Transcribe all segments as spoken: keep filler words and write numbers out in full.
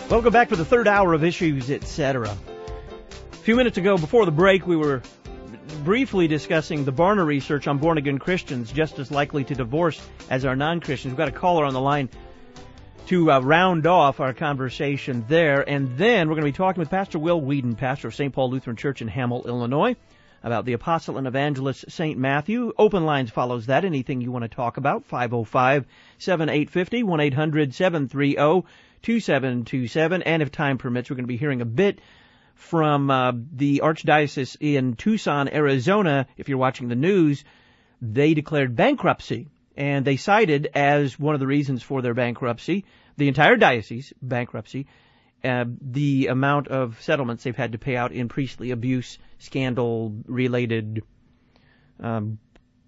Welcome back for the third hour of Issues, et cetera. A few minutes ago, before the break, we were briefly discussing the Barna research on born-again Christians just as likely to divorce as are non-Christians. We've got a caller on the line to uh, round off our conversation there. And then we're going to be talking with Pastor Will Whedon, pastor of Saint Paul Lutheran Church in Hamel, Illinois, about the Apostle and Evangelist Saint Matthew. Open lines follows that. Anything you want to talk about, five oh five, seven eight five oh, one eight hundred, seven three oh, two seven two seven. And if time permits, we're going to be hearing a bit from uh, the Archdiocese in Tucson, Arizona. If you're watching the news, they declared bankruptcy. And they cited as one of the reasons for their bankruptcy, the entire diocese bankruptcy, uh, the amount of settlements they've had to pay out in priestly abuse, scandal-related, um,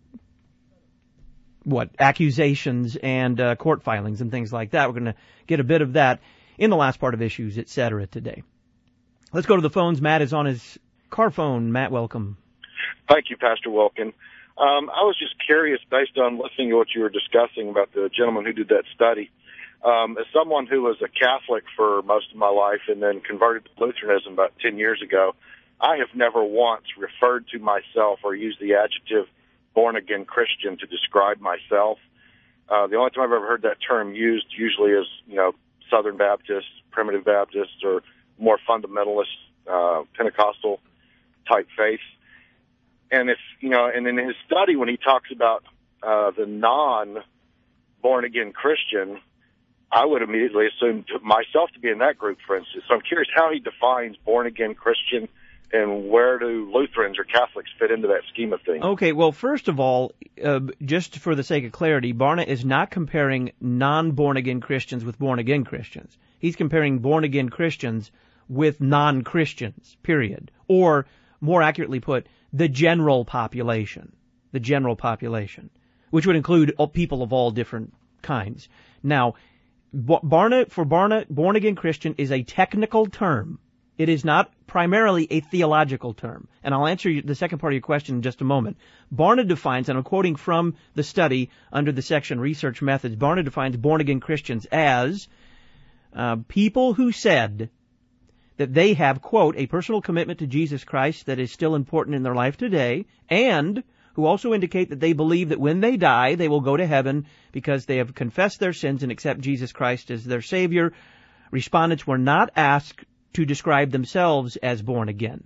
what, accusations and uh, court filings and things like that. We're going to get a bit of that in the last part of Issues, et cetera, today. Let's go to the phones. Matt is on his car phone. Matt, welcome. Thank you, Pastor Wilkin. Um, I was just curious, based on listening to what you were discussing about the gentleman who did that study. Um, as someone who was a Catholic for most of my life and then converted to Lutheranism about ten years ago, I have never once referred to myself or used the adjective born-again Christian to describe myself. Uh, the only time I've ever heard that term used usually is, you know, Southern Baptist, Primitive Baptist, or more fundamentalist, uh, Pentecostal type faith. And if, you know, and in his study, when he talks about, uh, the non-born-again Christian, I would immediately assume to myself to be in that group, for instance. So I'm curious how he defines born-again Christian and where do Lutherans or Catholics fit into that scheme of things. Okay, well, first of all, uh, just for the sake of clarity, Barna is not comparing non-born-again Christians with born-again Christians. He's comparing born-again Christians with non-Christians, period. Or, more accurately put, the general population. The general population, which would include people of all different kinds. Now, Barna, for Barna, born-again Christian is a technical term. It is not primarily a theological term. And I'll answer the second part of your question in just a moment. Barna defines, and I'm quoting from the study under the section Research Methods, Barna defines born-again Christians as uh, people who said that they have, quote, a personal commitment to Jesus Christ that is still important in their life today, and who also indicate that they believe that when they die, they will go to heaven because they have confessed their sins and accept Jesus Christ as their Savior. Respondents were not asked to describe themselves as born again.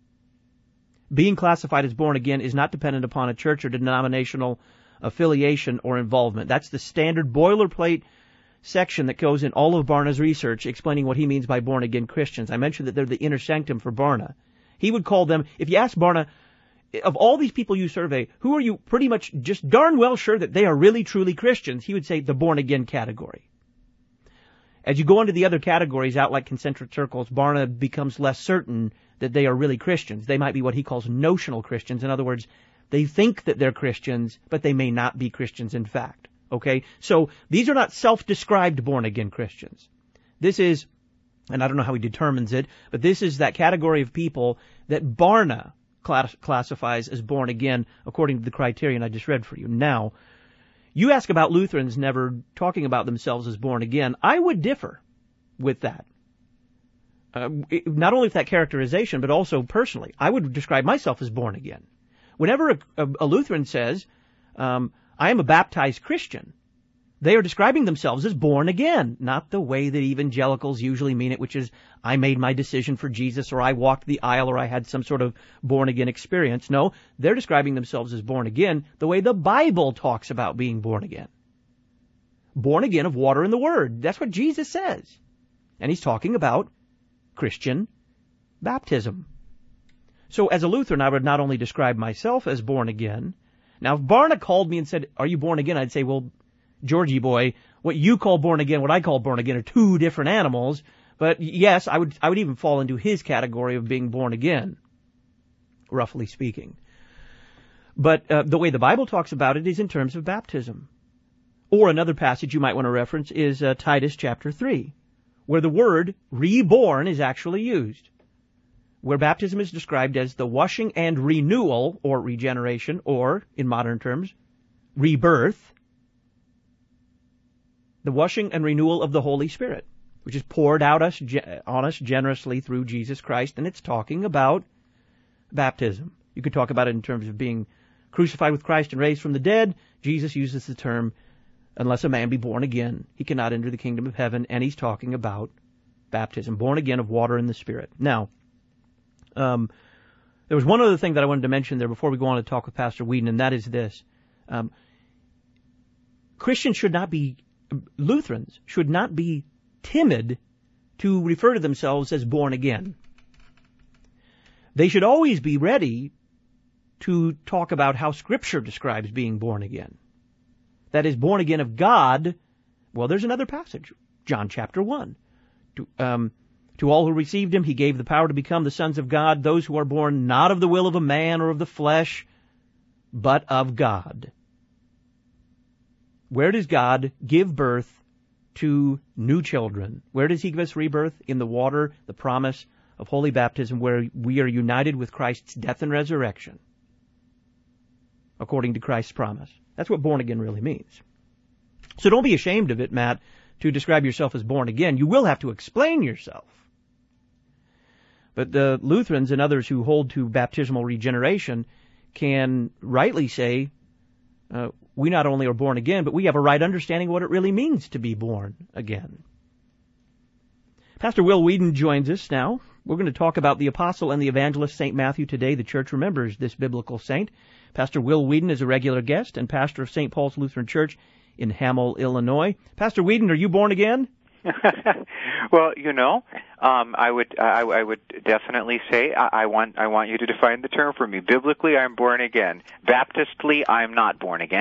Being classified as born again is not dependent upon a church or denominational affiliation or involvement. That's the standard boilerplate section that goes in all of Barna's research explaining what he means by born-again Christians. I mentioned that they're the inner sanctum for Barna. He would call them, if you ask Barna, of all these people you survey, who are you pretty much just darn well sure that they are really truly Christians? He would say the born-again category. As you go into the other categories out like concentric circles, Barna becomes less certain that they are really Christians. They might be what he calls notional Christians. In other words, they think that they're Christians, but they may not be Christians in fact. Okay, so these are not self-described born-again Christians. This is, and I don't know how he determines it, but this is that category of people that Barna class- classifies as born-again according to the criterion I just read for you. Now, you ask about Lutherans never talking about themselves as born-again. I would differ with that. Uh, not only with that characterization, but also personally. I would describe myself as born-again. Whenever a, a, a Lutheran says, um, I am a baptized Christian, they are describing themselves as born again, not the way that evangelicals usually mean it, which is I made my decision for Jesus or I walked the aisle or I had some sort of born again experience. No, they're describing themselves as born again the way the Bible talks about being born again. Born again of water and the Word. That's what Jesus says. And he's talking about Christian baptism. So as a Lutheran, I would not only describe myself as born again. Now, if Barna called me and said, are you born again? I'd say, well, Georgie boy, what you call born again, what I call born again are two different animals. But yes, I would I would even fall into his category of being born again, roughly speaking. But uh, the way the Bible talks about it is in terms of baptism. Or another passage you might want to reference is uh, Titus chapter three, where the word reborn is actually used, where baptism is described as the washing and renewal, or regeneration, or, in modern terms, rebirth, the washing and renewal of the Holy Spirit. which is poured out us on us generously through Jesus Christ, and it's talking about baptism. You could talk about it in terms of being crucified with Christ and raised from the dead. Jesus uses the term, unless a man be born again, he cannot enter the kingdom of heaven, and he's talking about baptism, born again of water and the Spirit. Now, um, there was one other thing that I wanted to mention there before we go on to talk with Pastor Whedon, and that is this. Um, Christians should not be, Lutherans should not be timid to refer to themselves as born again. They should always be ready to talk about how Scripture describes being born again. That is, born again of God. Well, there's another passage, John chapter one. To, um, to all who received him, he gave the power to become the sons of God, those who are born not of the will of a man or of the flesh, but of God. Where does God give birth to new children? Where does he give us rebirth? In the water, the promise of holy baptism, where we are united with Christ's death and resurrection, according to Christ's promise. That's what born again really means. So don't be ashamed of it, Matt, to describe yourself as born again. You will have to explain yourself. But the Lutherans and others who hold to baptismal regeneration can rightly say, uh, we not only are born again, but we have a right understanding of what it really means to be born again. Pastor Will Whedon joins us now. We're going to talk about the apostle and the evangelist Saint Matthew today. The church remembers this biblical saint. Pastor Will Whedon is a regular guest and pastor of Saint Paul's Lutheran Church in Hamel, Illinois. Pastor Whedon, are you born again? Well, you know, um, I would I, I would definitely say I, I want I want you to define the term for me. Biblically, I'm born again. Baptistly, I'm not born again.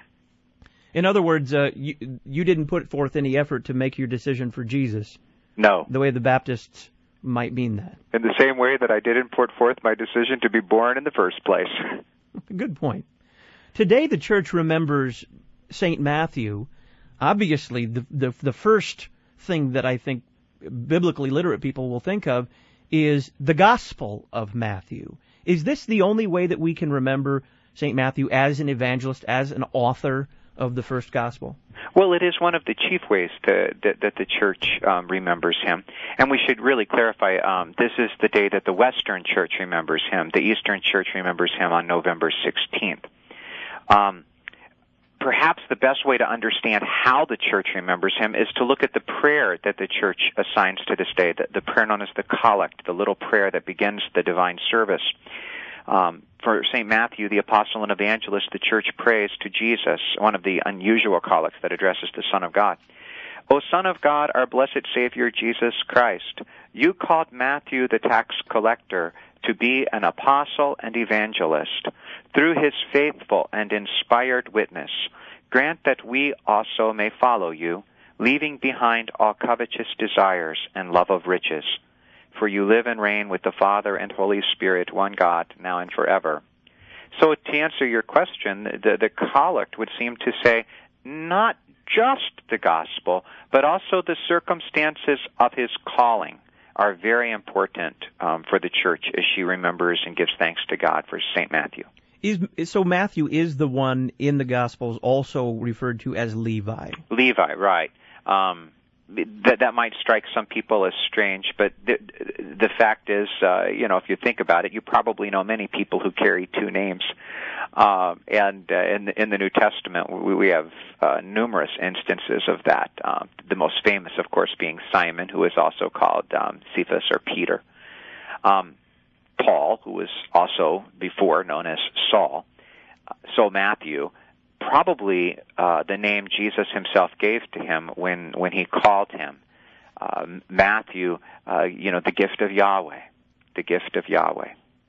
In other words, uh, you you didn't put forth any effort to make your decision for Jesus. No. The way the Baptists might mean that. In the same way that I didn't put forth my decision to be born in the first place. Good point. Today, the church remembers Saint Matthew. Obviously, the, the the first thing that I think biblically literate people will think of is the Gospel of Matthew. Is this the only way that we can remember Saint Matthew as an evangelist, as an author of the first Gospel? Well, it is one of the chief ways to, that, that the church um, remembers him. And we should really clarify, um, this is the day that the Western Church remembers him. The Eastern Church remembers him on November sixteenth. Um, perhaps the best way to understand how the church remembers him is to look at the prayer that the church assigns to this day, the, the prayer known as the Collect, the little prayer that begins the divine service. Um, for Saint Matthew, the apostle and evangelist, the church prays to Jesus, one of the unusual collects that addresses the Son of God. O Son of God, our blessed Savior, Jesus Christ, you called Matthew the tax collector to be an apostle and evangelist. Through his faithful and inspired witness, grant that we also may follow you, leaving behind all covetous desires and love of riches. For you live and reign with the Father and Holy Spirit, one God, now and forever. So to answer your question, the, the collect would seem to say not just the gospel, but also the circumstances of his calling are very important um, for the church as she remembers and gives thanks to God for Saint Matthew. Is, so Matthew is the one in the Gospels also referred to as Levi. Levi, right. Um, that that might strike some people as strange, but the, the fact is, uh, you know, if you think about it, you probably know many people who carry two names. Uh, and uh, in, the, in the New Testament, we, we have uh, numerous instances of that. Um, the most famous, of course, being Simon, who is also called um, Cephas or Peter. Um, Paul, who was also before known as Saul. So Matthew, probably uh, the name Jesus himself gave to him when, when he called him. Uh, Matthew, uh, you know, the gift of Yahweh, the gift of Yahweh.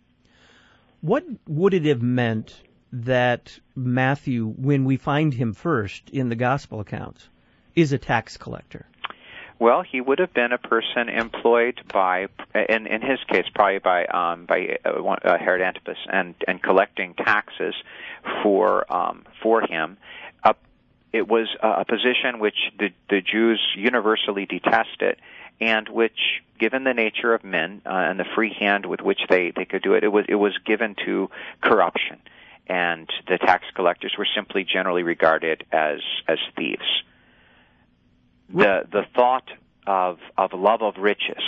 What would it have meant that Matthew, when we find him first in the gospel accounts, is a tax collector? Well, he would have been a person employed by, in, in his case, probably by um, by uh, uh, Herod Antipas, and, and collecting taxes for um, for him. Uh, it was a position which the, the Jews universally detested, and which, given the nature of men uh, and the free hand with which they, they could do it, it was it was given to corruption, and the tax collectors were simply generally regarded as as thieves. The the thought of of love of riches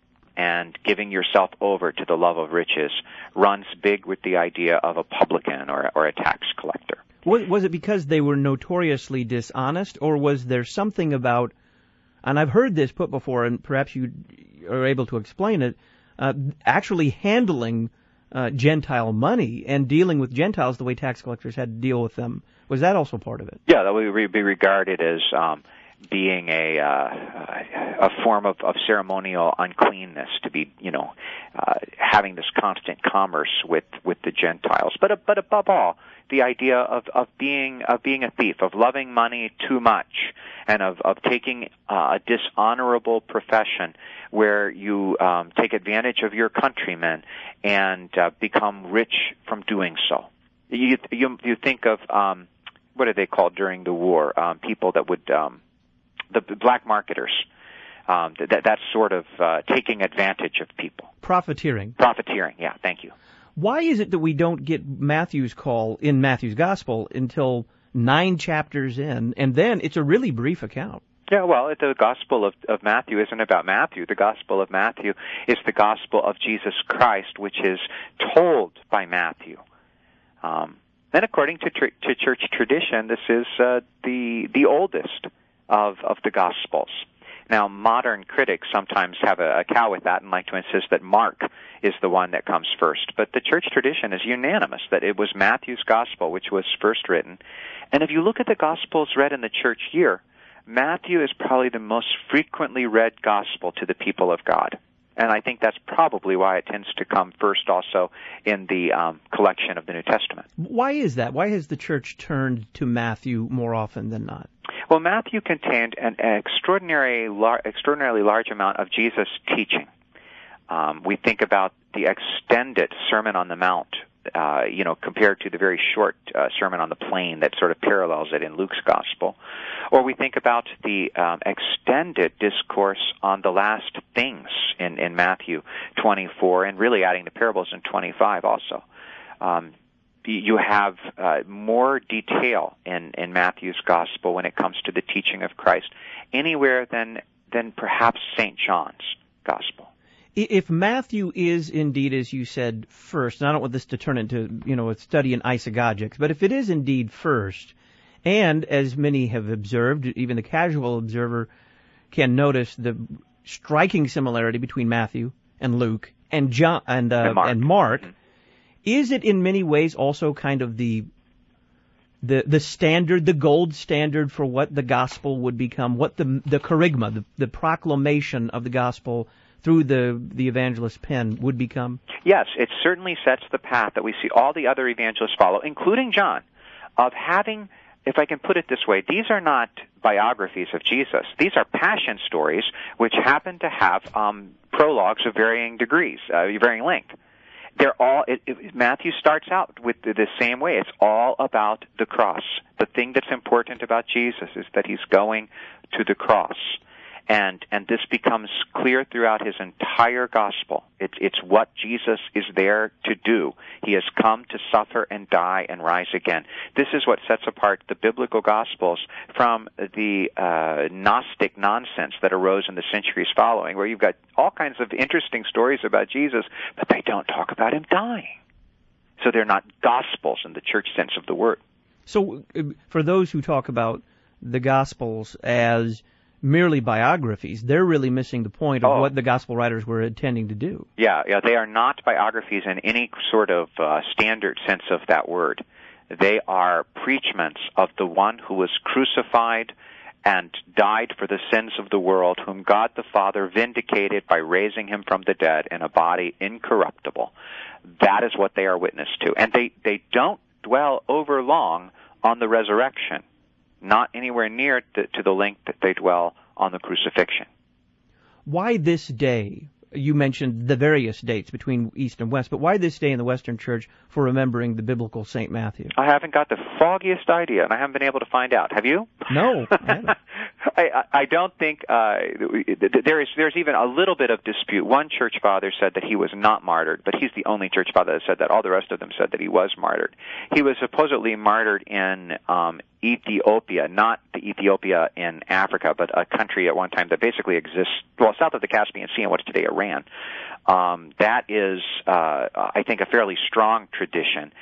and giving yourself over to the love of riches runs big with the idea of a publican or, or a tax collector. Was, was it because they were notoriously dishonest, or was there something about, and I've heard this put before, and perhaps you are able to explain it, uh, actually handling uh, Gentile money and dealing with Gentiles the way tax collectors had to deal with them? Was that also part of it? Yeah, that would be regarded as um, being a uh, a form of, of ceremonial uncleanness, to be, you know, uh, having this constant commerce with, with the Gentiles. But but above all, the idea of, of being of being a thief, of loving money too much, and of of taking uh, a dishonorable profession where you um, take advantage of your countrymen and uh, become rich from doing so. You you, you think of um, what are they called during the war? Um, people that would um, the black marketers. Um, that that's sort of uh, taking advantage of people. Profiteering. Profiteering. Yeah. Thank you. Why is it that we don't get Matthew's call in Matthew's Gospel until nine chapters in, and then it's a really brief account? Yeah, well, the Gospel of, of Matthew isn't about Matthew. The Gospel of Matthew is the Gospel of Jesus Christ, which is told by Matthew. Um, and according to, tr- to church tradition, this is uh, the the oldest of of the Gospels. Now, modern critics sometimes have a, a cow with that and like to insist that Mark is the one that comes first. But the church tradition is unanimous that it was Matthew's Gospel which was first written. And if you look at the Gospels read in the church year, Matthew is probably the most frequently read Gospel to the people of God. And I think that's probably why it tends to come first also in the um, collection of the New Testament. Why is that? Why has the church turned to Matthew more often than not? Well, Matthew contained an extraordinary, lar- extraordinarily large amount of Jesus' teaching. Um, we think about the extended Sermon on the Mount, uh, you know, compared to the very short uh, Sermon on the Plain that sort of parallels it in Luke's Gospel. Or we think about the um, extended discourse on the last things in, in Matthew twenty-four, and really adding the parables in twenty-five also. Um, you have uh, more detail in, in Matthew's Gospel when it comes to the teaching of Christ, anywhere than than perhaps Saint John's Gospel. If Matthew is indeed, as you said, first, and I don't want this to turn into, you know, a study in isagogics, but if it is indeed first, and as many have observed, even the casual observer can notice the striking similarity between Matthew and Luke and John and, uh, and Mark. And Mark Mm-hmm. Is it in many ways also kind of the the the standard, the gold standard for what the gospel would become, what the the kerygma, the, the proclamation of the gospel through the the evangelist pen would become? Yes, it certainly sets the path that we see all the other evangelists follow, including John, of having, if I can put it this way, these are not biographies of Jesus. These are passion stories which happen to have um, prologues of varying degrees, uh, varying length. They're all, it, it, Matthew starts out with the, the same way. It's all about the cross. The thing that's important about Jesus is that he's going to the cross. And, and this becomes clear throughout his entire gospel. It's, it's what Jesus is there to do. He has come to suffer and die and rise again. This is what sets apart the biblical gospels from the uh, Gnostic nonsense that arose in the centuries following, where you've got all kinds of interesting stories about Jesus, but they don't talk about him dying. So they're not gospels in the church sense of the word. So uh, for those who talk about the gospels as merely biographies, they're really missing the point of oh. what the gospel writers were intending to do. Yeah, yeah, they are not biographies in any sort of uh, standard sense of that word. They are preachments of the one who was crucified and died for the sins of the world, whom God the Father vindicated by raising him from the dead in a body incorruptible. That is what they are witness to. And they, they don't dwell over long on the resurrection. Not anywhere near to, to the length that they dwell on the crucifixion. Why this day? You mentioned the various dates between East and West, but why this day in the Western Church for remembering the biblical Saint Matthew? I haven't got the foggiest idea, and I haven't been able to find out. Have you? No, I haven't. I, I don't think uh, there is. There's even a little bit of dispute. One church father said that he was not martyred, but he's the only church father that said that. All the rest of them said that he was martyred. He was supposedly martyred in um, Ethiopia, not the Ethiopia in Africa, but a country at one time that basically exists, well, south of the Caspian Sea in what's today Iran. Um, that is, uh, I think, a fairly strong tradition,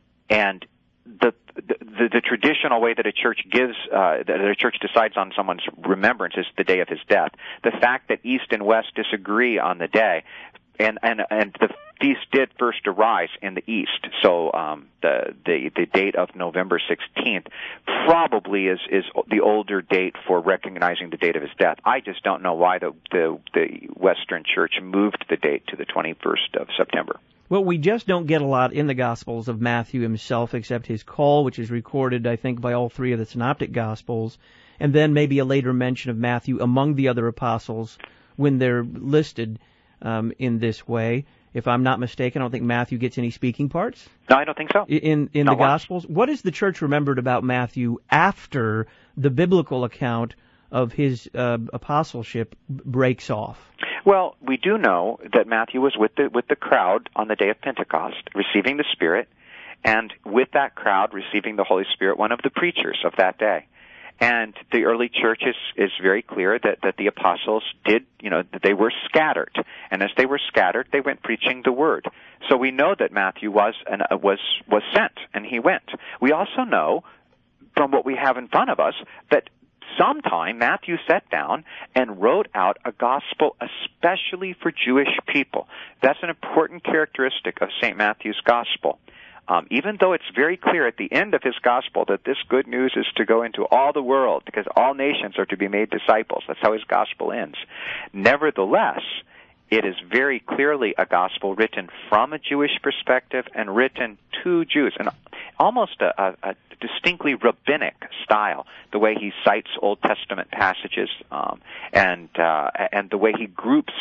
and The, the the traditional way that a church gives, uh, that a church decides on someone's remembrance is the day of his death. The fact that East and West disagree on the day, and and and the feast did first arise in the East, so um, the the the date of November sixteenth probably is is the older date for recognizing the date of his death. I just don't know why the the, the Western Church moved the date to the twenty-first of September. Well, we just don't get a lot in the Gospels of Matthew himself, except his call, which is recorded, I think, by all three of the Synoptic Gospels, and then maybe a later mention of Matthew among the other apostles when they're listed um, in this way. If I'm not mistaken, I don't think Matthew gets any speaking parts. No, I don't think so. In in Not the once. Gospels, what is the church remembered about Matthew after the biblical account of his uh, apostleship breaks off? Well, we do know that Matthew was with the with the crowd on the day of Pentecost, receiving the Spirit, and with that crowd receiving the Holy Spirit, one of the preachers of that day. And the early church is, is very clear that, that the apostles did, you know, that they were scattered. And as they were scattered, they went preaching the word. So we know that Matthew was and uh, was was sent, and he went. We also know from what we have in front of us that sometime Matthew sat down and wrote out a gospel especially for Jewish people. That's an important characteristic of Saint Matthew's gospel. Um, even though it's very clear at the end of his gospel that this good news is to go into all the world because all nations are to be made disciples. That's how his gospel ends. Nevertheless, it is very clearly a gospel written from a Jewish perspective and written to Jews, and almost a, a, a distinctly rabbinic style, the way he cites Old Testament passages, um, and uh, and the way he groups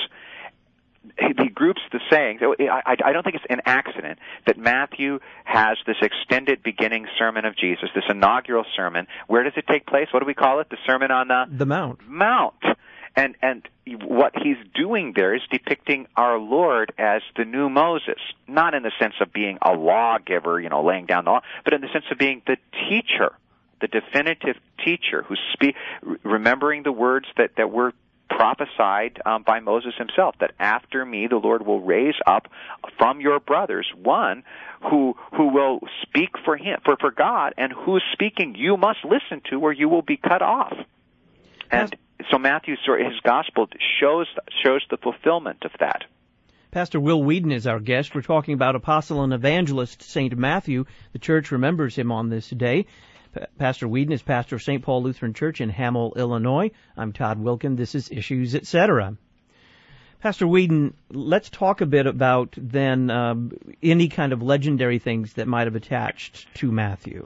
he groups the sayings. I, I don't think it's an accident that Matthew has this extended beginning sermon of Jesus, this inaugural sermon. Where does it take place? What do we call it? The Sermon on the the Mount. Mount. And and what he's doing there is depicting our Lord as the new Moses, not in the sense of being a lawgiver, you know, laying down the law, but in the sense of being the teacher, the definitive teacher who's spe- remembering the words that, that were prophesied um, by Moses himself, that after me the Lord will raise up from your brothers one who who will speak for him, for, for God, and whose speaking you must listen to or you will be cut off. And so Matthew's his gospel shows shows the fulfillment of that. Pastor Will Whedon is our guest. We're talking about apostle and evangelist Saint Matthew. The church remembers him on this day. P- Pastor Whedon is pastor of Saint Paul Lutheran Church in Hamel, Illinois. I'm Todd Wilkin. This is Issues, et cetera. Pastor Whedon, let's talk a bit about then um, any kind of legendary things that might have attached to Matthew.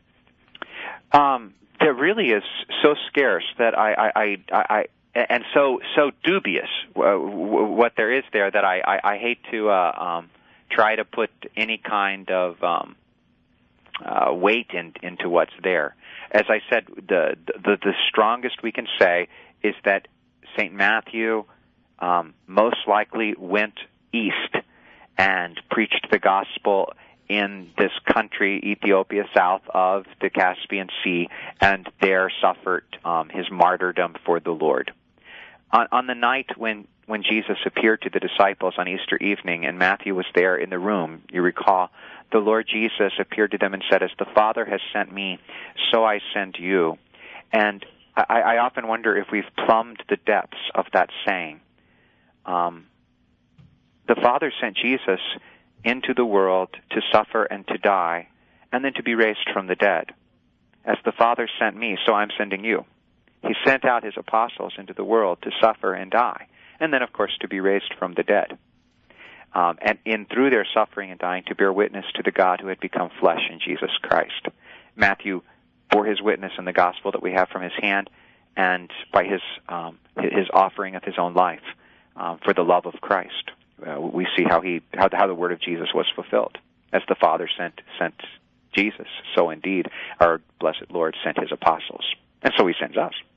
Um. It really is so scarce that I, I, I, I and so so dubious uh, what there is there that I, I, I hate to uh, um, try to put any kind of um, uh, weight in, into what's there. As I said, the, the the strongest we can say is that Saint Matthew um, most likely went east and preached the gospel in this country, Ethiopia, south of the Caspian Sea, and there suffered um, his martyrdom for the Lord. On, on the night when, when Jesus appeared to the disciples on Easter evening, and Matthew was there in the room, you recall, the Lord Jesus appeared to them and said, "As the Father has sent me, so I send you." And I, I often wonder if we've plumbed the depths of that saying. Um, the Father sent Jesus into the world to suffer and to die, and then to be raised from the dead. As the Father sent me, so I'm sending you. He sent out his apostles into the world to suffer and die, and then, of course, to be raised from the dead. Um, and in through their suffering and dying, to bear witness to the God who had become flesh in Jesus Christ. Matthew bore his witness in the gospel that we have from his hand, and by his um, his offering of his own life um, for the love of Christ. Uh, we see how he how, how the word of Jesus was fulfilled. As the Father sent sent Jesus, so indeed our blessed Lord sent his apostles, and so he sends us.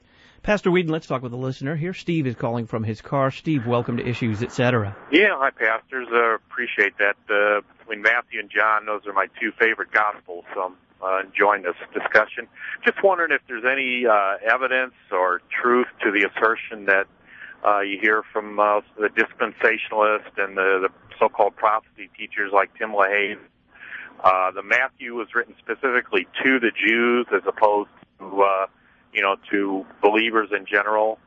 Pastor Whedon, let's talk with a listener here. Steve is calling from his car. Steve, welcome to Issues, et cetera. Yeah, hi, pastors. Uh, appreciate that. Uh, between Matthew and John, those are my two favorite gospels, so I'm uh, enjoying this discussion. Just wondering if there's any uh, evidence or truth to the assertion that uh, you hear from uh, the dispensationalists and the, the so-called prophecy teachers like Tim LaHaye. Uh, the Matthew was written specifically to the Jews as opposed to... Uh, you know, to believers in general.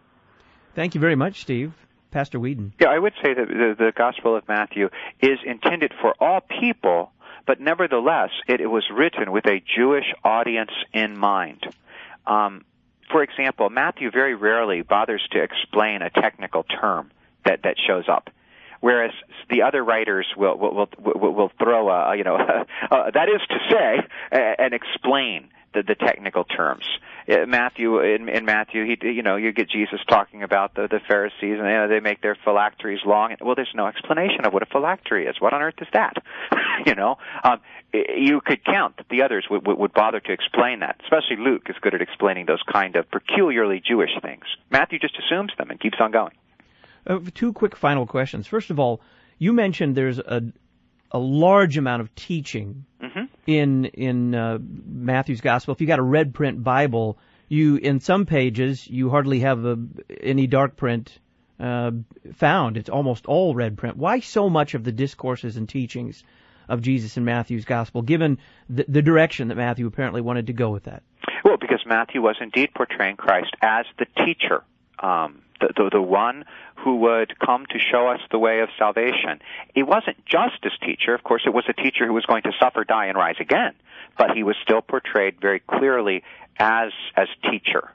Thank you very much, Steve. Pastor Whedon. Yeah, I would say that the, the Gospel of Matthew is intended for all people, but nevertheless, it, it was written with a Jewish audience in mind. Um, for example, Matthew very rarely bothers to explain a technical term that, that shows up, whereas the other writers will will will, will, will throw a, you know, uh, that is to say, uh, and explain The, the technical terms. Uh, Matthew, in, in Matthew, he, you know, you get Jesus talking about the, the Pharisees, and you know, they make their phylacteries long. Well, there's no explanation of what a phylactery is. What on earth is that? you know, um, you could count that the others would, would, would bother to explain that. Especially Luke is good at explaining those kind of peculiarly Jewish things. Matthew just assumes them and keeps on going. Uh, two quick final questions. First of all, you mentioned there's a a large amount of teaching mm-hmm. in in uh, Matthew's Gospel. If you got a red print Bible, you in some pages you hardly have a, any dark print uh, found. It's almost all red print. Why so much of the discourses and teachings of Jesus in Matthew's Gospel, given the, the direction that Matthew apparently wanted to go with that? Well, because Matthew was indeed portraying Christ as the teacher. Um, the, the the one who would come to show us the way of salvation. He wasn't just as teacher. Of course, it was a teacher who was going to suffer, die, and rise again. But he was still portrayed very clearly as as teacher.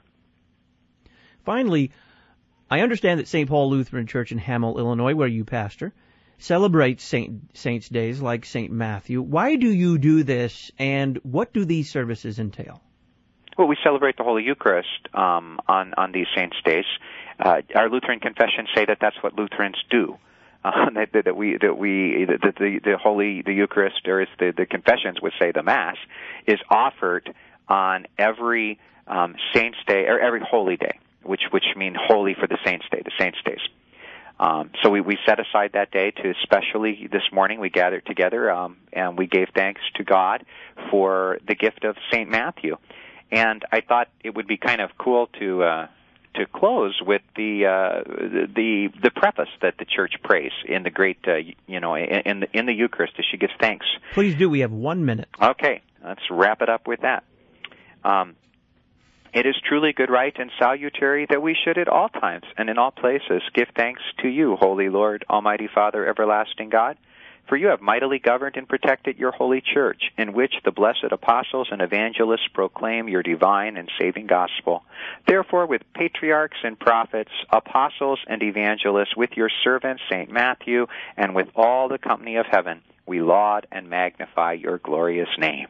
Finally, I understand that Saint Paul Lutheran Church in Hamel, Illinois, where you pastor, celebrates Saint, Saints' Days like Saint Matthew. Why do you do this, and what do these services entail? Well, we celebrate the Holy Eucharist um, on on these saints' days. Uh, our Lutheran confessions say that that's what Lutherans do. Uh, that, that we that we that the the Holy the Eucharist, or as the the confessions would say, the Mass is offered on every um, Saints' Day or every Holy Day, which which mean holy for the Saints' Day, the Saints' Days. Um, so we, we set aside that day to, especially this morning, we gathered together um, and we gave thanks to God for the gift of Saint Matthew. And I thought it would be kind of cool to uh, to close with the uh, the the preface that the Church prays in the great uh, you know in the in the Eucharist as she gives thanks. Please do. We have one minute. Okay, let's wrap it up with that. Um, it is truly good, right, and salutary that we should at all times and in all places give thanks to you, Holy Lord, Almighty Father, everlasting God. For you have mightily governed and protected your holy church, in which the blessed apostles and evangelists proclaim your divine and saving gospel. Therefore, with patriarchs and prophets, apostles and evangelists, with your servant Saint Matthew, and with all the company of heaven, we laud and magnify your glorious name.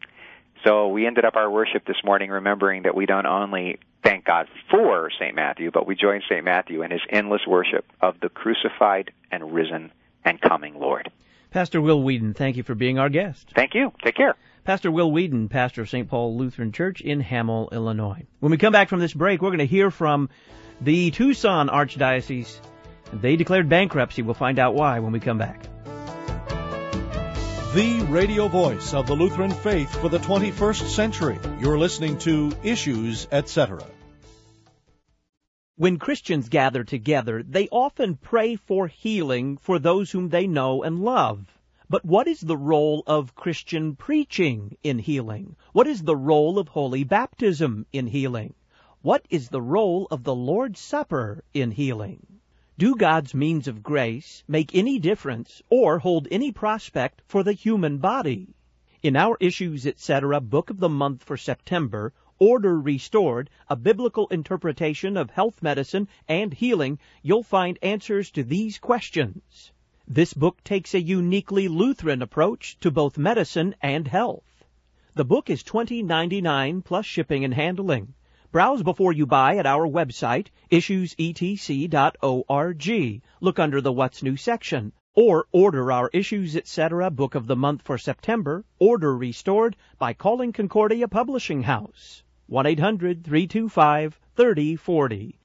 So we ended up our worship this morning remembering that we don't only thank God for Saint Matthew, but we join Saint Matthew in his endless worship of the crucified and risen and coming Lord. Pastor Will Whedon, thank you for being our guest. Thank you. Take care. Pastor Will Whedon, pastor of Saint Paul Lutheran Church in Hamel, Illinois. When we come back from this break, we're going to hear from the Tucson Archdiocese. They declared bankruptcy. We'll find out why when we come back. The radio voice of the Lutheran faith for the twenty-first century. You're listening to Issues, et cetera. When Christians gather together, they often pray for healing for those whom they know and love. But what is the role of Christian preaching in healing? What is the role of holy baptism in healing? What is the role of the Lord's Supper in healing? Do God's means of grace make any difference or hold any prospect for the human body? In our Issues, et cetera book of the month for September, Order Restored, a biblical interpretation of health medicine and healing, you'll find answers to these questions. This book takes a uniquely Lutheran approach to both medicine and health. The book is twenty dollars and ninety-nine cents plus shipping and handling. Browse before you buy at our website, issues e t c dot org. Look under the What's New section. Or order our Issues, et cetera book of the month for September, Order Restored, by calling Concordia Publishing House. one eight hundred three two five thirty forty.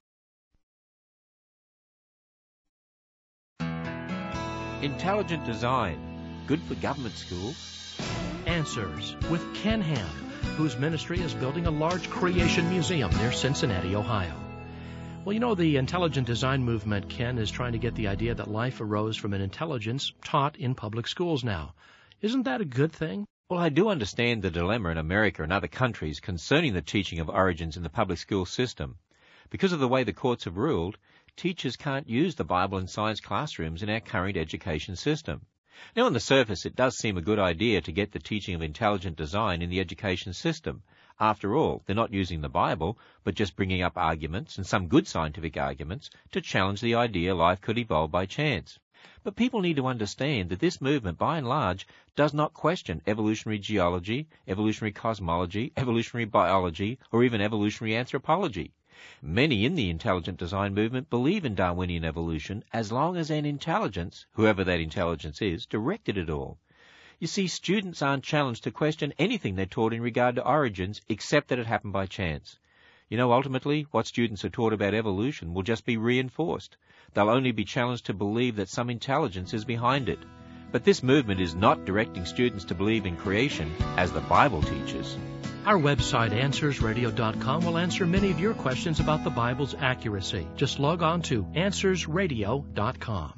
Intelligent design, good for government schools. Answers with Ken Ham, whose ministry is building a large creation museum near Cincinnati, Ohio. Well, you know, the intelligent design movement, Ken, is trying to get the idea that life arose from an intelligence taught in public schools now. Isn't that a good thing? Well, I do understand the dilemma in America and other countries concerning the teaching of origins in the public school system. Because of the way the courts have ruled, teachers can't use the Bible in science classrooms in our current education system. Now, on the surface, it does seem a good idea to get the teaching of intelligent design in the education system. After all, they're not using the Bible, but just bringing up arguments, and some good scientific arguments, to challenge the idea life could evolve by chance. But people need to understand that this movement, by and large, does not question evolutionary geology, evolutionary cosmology, evolutionary biology, or even evolutionary anthropology. Many in the intelligent design movement believe in Darwinian evolution as long as an intelligence, whoever that intelligence is, directed it all. You see, students aren't challenged to question anything they're taught in regard to origins except that it happened by chance. You know, ultimately, what students are taught about evolution will just be reinforced. They'll only be challenged to believe that some intelligence is behind it. But this movement is not directing students to believe in creation as the Bible teaches. Our website, answers radio dot com, will answer many of your questions about the Bible's accuracy. Just log on to answers radio dot com.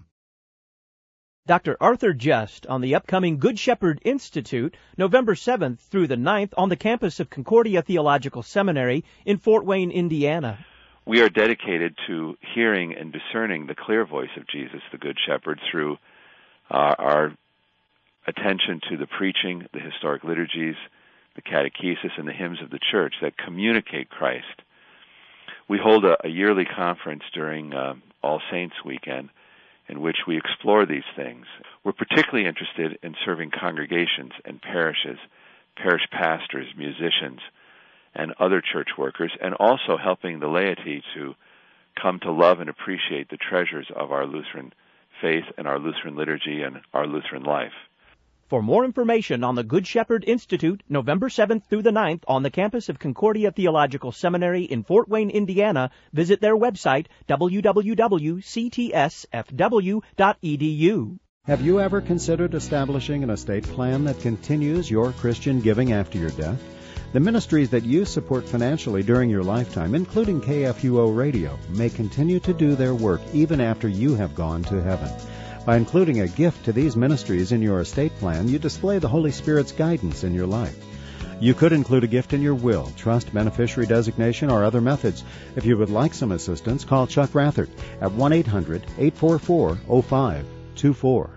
Doctor Arthur Just on the upcoming Good Shepherd Institute, November seventh through the ninth, on the campus of Concordia Theological Seminary in Fort Wayne, Indiana. We are dedicated to hearing and discerning the clear voice of Jesus, the Good Shepherd, through uh, our attention to the preaching, the historic liturgies, the catechesis, and the hymns of the church that communicate Christ. We hold a, a yearly conference during uh, All Saints Weekend in which we explore these things. We're particularly interested in serving congregations and parishes, parish pastors, musicians, and other church workers, and also helping the laity to come to love and appreciate the treasures of our Lutheran faith and our Lutheran liturgy and our Lutheran life. For more information on the Good Shepherd Institute, November seventh through the ninth, on the campus of Concordia Theological Seminary in Fort Wayne, Indiana, visit their website, w w w dot c t s f w dot e d u. Have you ever considered establishing an estate plan that continues your Christian giving after your death? The ministries that you support financially during your lifetime, including K F U O Radio, may continue to do their work even after you have gone to heaven. By including a gift to these ministries in your estate plan, you display the Holy Spirit's guidance in your life. You could include a gift in your will, trust, beneficiary designation, or other methods. If you would like some assistance, call Chuck Rathert at one eight hundred eight four four oh five two four.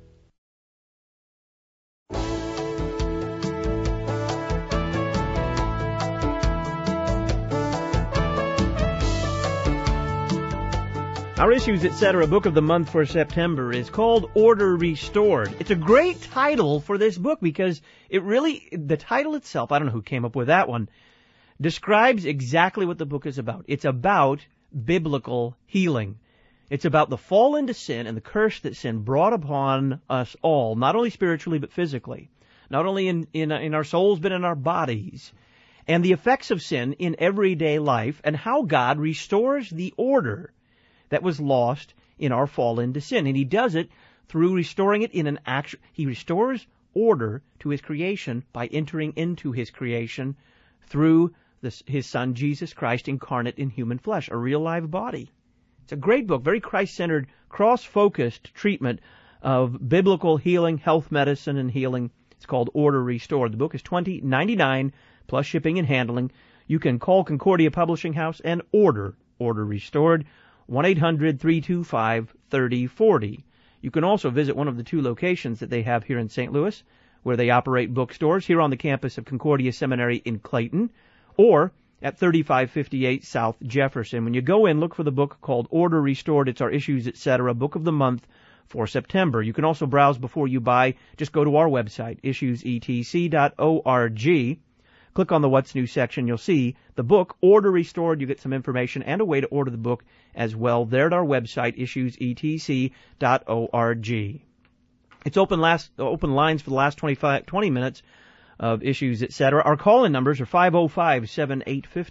Our Issues, et cetera book of the month for September is called Order Restored. It's a great title for this book because it really, the title itself, I don't know who came up with that one, describes exactly what the book is about. It's about biblical healing. It's about the fall into sin and the curse that sin brought upon us all, not only spiritually but physically, not only in, in, in our souls but in our bodies, and the effects of sin in everyday life and how God restores the order that was lost in our fall into sin. And he does it through restoring it in an action. He restores order to his creation by entering into his creation through this, his Son, Jesus Christ, incarnate in human flesh, a real live body. It's a great book, very Christ-centered, cross-focused treatment of biblical healing, health medicine, and healing. It's called Order Restored. The book is twenty dollars and ninety-nine cents plus shipping and handling. You can call Concordia Publishing House and order Order Restored, one eight hundred three two five three oh four oh. You can also visit one of the two locations that they have here in Saint Louis, where they operate bookstores, here on the campus of Concordia Seminary in Clayton, or at thirty-five fifty-eight South Jefferson. When you go in, look for the book called Order Restored. It's our Issues, et cetera book of the month for September. You can also browse before you buy. Just go to our website, issues e t c dot org. Click on the What's New section. You'll see the book, Order Restored. You get some information and a way to order the book as well there at our website, issues e t c dot org. It's open last open lines for the last twenty-five, twenty minutes of Issues, et cetera. Our call-in numbers are five oh five, seven eight five oh,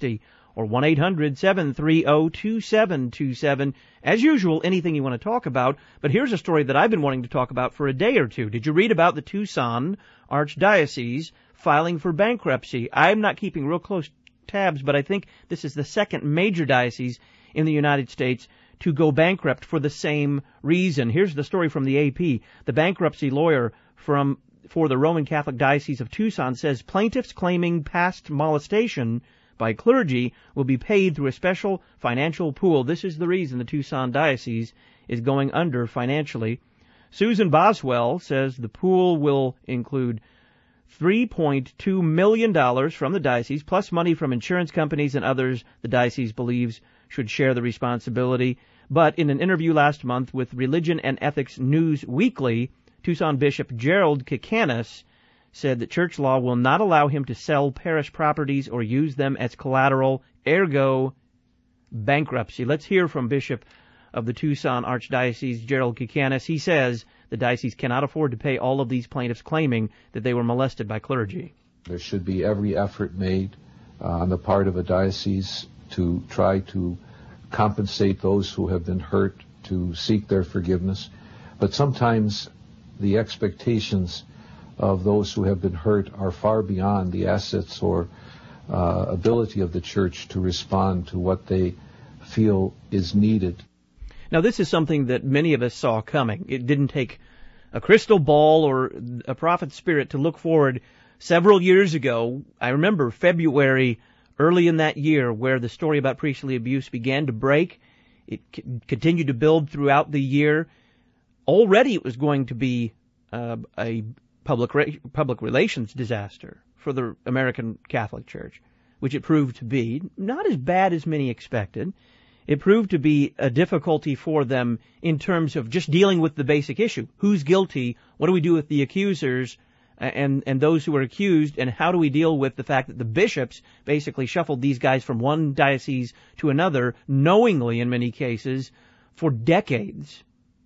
or one eight hundred seven three zero two seven two seven. As usual, anything you want to talk about. But here's a story that I've been wanting to talk about for a day or two. Did you read about the Tucson Archdiocese filing for bankruptcy? I'm not keeping real close tabs, but I think this is the second major diocese in the United States to go bankrupt for the same reason. Here's the story from the A P. The bankruptcy lawyer from for the Roman Catholic Diocese of Tucson says plaintiffs claiming past molestation by clergy will be paid through a special financial pool. This is the reason the Tucson Diocese is going under financially. Susan Boswell says the pool will include three point two million dollars from the diocese, plus money from insurance companies and others the diocese believes should share the responsibility. But in an interview last month with Religion and Ethics News Weekly, Tucson Bishop Gerald Kikanis said that church law will not allow him to sell parish properties or use them as collateral, ergo bankruptcy. Let's hear from Bishop of the Tucson Archdiocese, Gerald Kikanis. He says the diocese cannot afford to pay all of these plaintiffs claiming that they were molested by clergy. There should be every effort made uh, on the part of a diocese to try to compensate those who have been hurt, to seek their forgiveness. But sometimes the expectations of those who have been hurt are far beyond the assets or uh, ability of the church to respond to what they feel is needed. Now, this is something that many of us saw coming. It didn't take a crystal ball or a prophet's spirit to look forward several years ago. I remember February, early in that year, where the story about priestly abuse began to break. It c- continued to build throughout the year. Already it was going to be uh, a public re- public relations disaster for the American Catholic Church, which it proved to be. Not as bad as many expected. It proved to be a difficulty for them in terms of just dealing with the basic issue. Who's guilty? What do we do with the accusers and, and those who are accused? And how do we deal with the fact that the bishops basically shuffled these guys from one diocese to another, knowingly in many cases, for decades?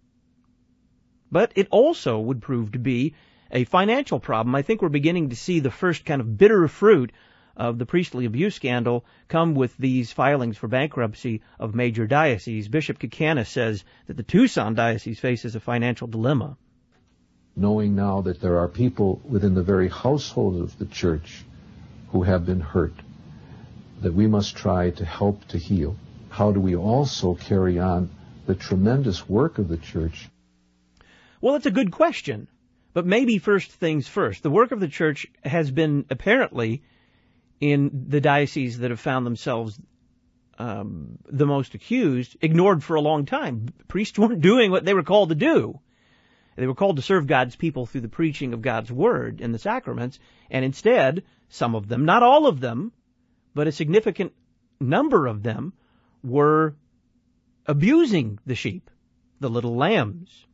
But it also would prove to be a financial problem. I think we're beginning to see the first kind of bitter fruit of the priestly abuse scandal come with these filings for bankruptcy of major dioceses. Bishop Kikanis says that the Tucson Diocese faces a financial dilemma. Knowing now that there are people within the very household of the church who have been hurt, that we must try to help to heal. How do we also carry on the tremendous work of the church? Well, it's a good question. But maybe first things first. The work of the church has been apparently in the dioceses that have found themselves um, the most accused, ignored for a long time. Priests weren't doing what they were called to do. They were called to serve God's people through the preaching of God's word and the sacraments, and instead, some of them, not all of them, but a significant number of them, were abusing the sheep, the little lambs.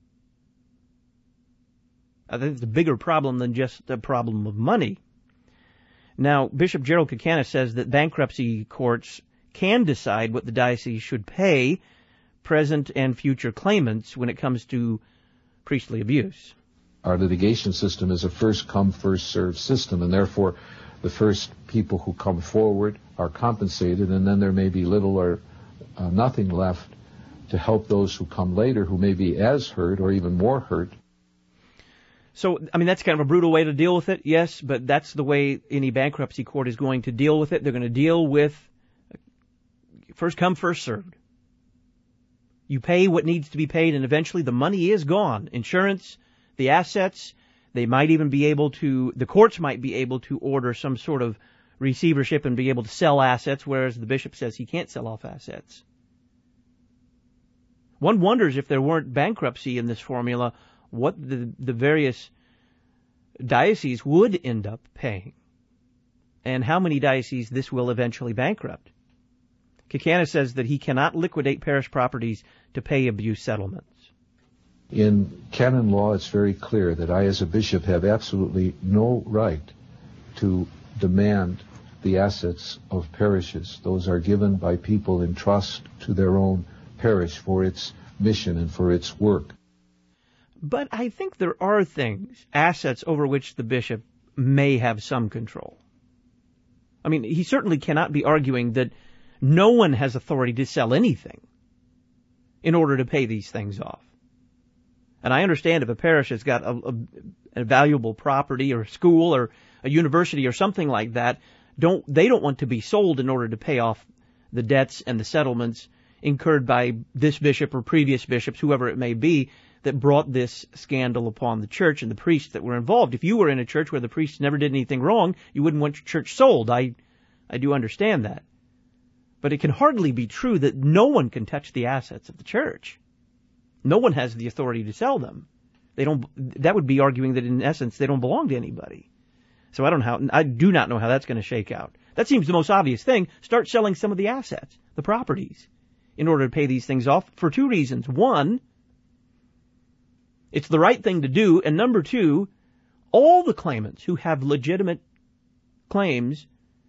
I think it's a bigger problem than just a problem of money. Now, Bishop Gerald Kikanis says that bankruptcy courts can decide what the diocese should pay present and future claimants when it comes to priestly abuse. Our litigation system is a first-come, first-served system, and therefore the first people who come forward are compensated, and then there may be little or uh, nothing left to help those who come later who may be as hurt or even more hurt. So, I mean, that's kind of a brutal way to deal with it, yes, but that's the way any bankruptcy court is going to deal with it. They're going to deal with first come, first served. You pay what needs to be paid, and eventually the money is gone. Insurance, the assets, they might even be able to, the courts might be able to order some sort of receivership and be able to sell assets, whereas the bishop says he can't sell off assets. One wonders if there weren't bankruptcy in this formula, what the, the various dioceses would end up paying, and how many dioceses this will eventually bankrupt. Kikanis says that he cannot liquidate parish properties to pay abuse settlements. In canon law, it's very clear that I, as a bishop, have absolutely no right to demand the assets of parishes. Those are given by people in trust to their own parish for its mission and for its work. But I think there are things, assets over which the bishop may have some control. I mean, he certainly cannot be arguing that No one has authority to sell anything in order to pay these things off. And I understand if a parish has got a, a, a valuable property or a school or a university or something like that, don't they don't want to be sold in order to pay off the debts and the settlements incurred by this bishop or previous bishops, whoever it may be, that brought this scandal upon the church and the priests that were involved. If you were in a church where the priests never did anything wrong, you wouldn't want your church sold. I, I do understand that. But it can hardly be true that no one can touch the assets of the church. No one has the authority to sell them. They don't. That would be arguing that in essence they don't belong to anybody. So I don't know how. I do not know how that's going to shake out. That seems the most obvious thing. Start selling some of the assets, the properties, in order to pay these things off for two reasons. One, it's the right thing to do, and number two, all the claimants who have legitimate claims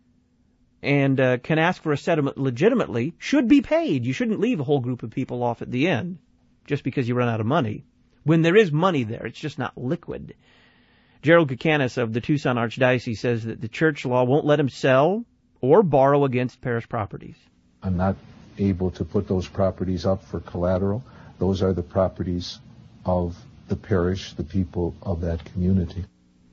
and uh, can ask for a settlement legitimately should be paid. You shouldn't leave a whole group of people off at the end just because you run out of money. When there is money there, it's just not liquid. Gerald Kakanis of the Tucson Archdiocese says that the church law won't let him sell or borrow against parish properties. I'm not able to put those properties up for collateral. Those are the properties of the parish, the people of that community.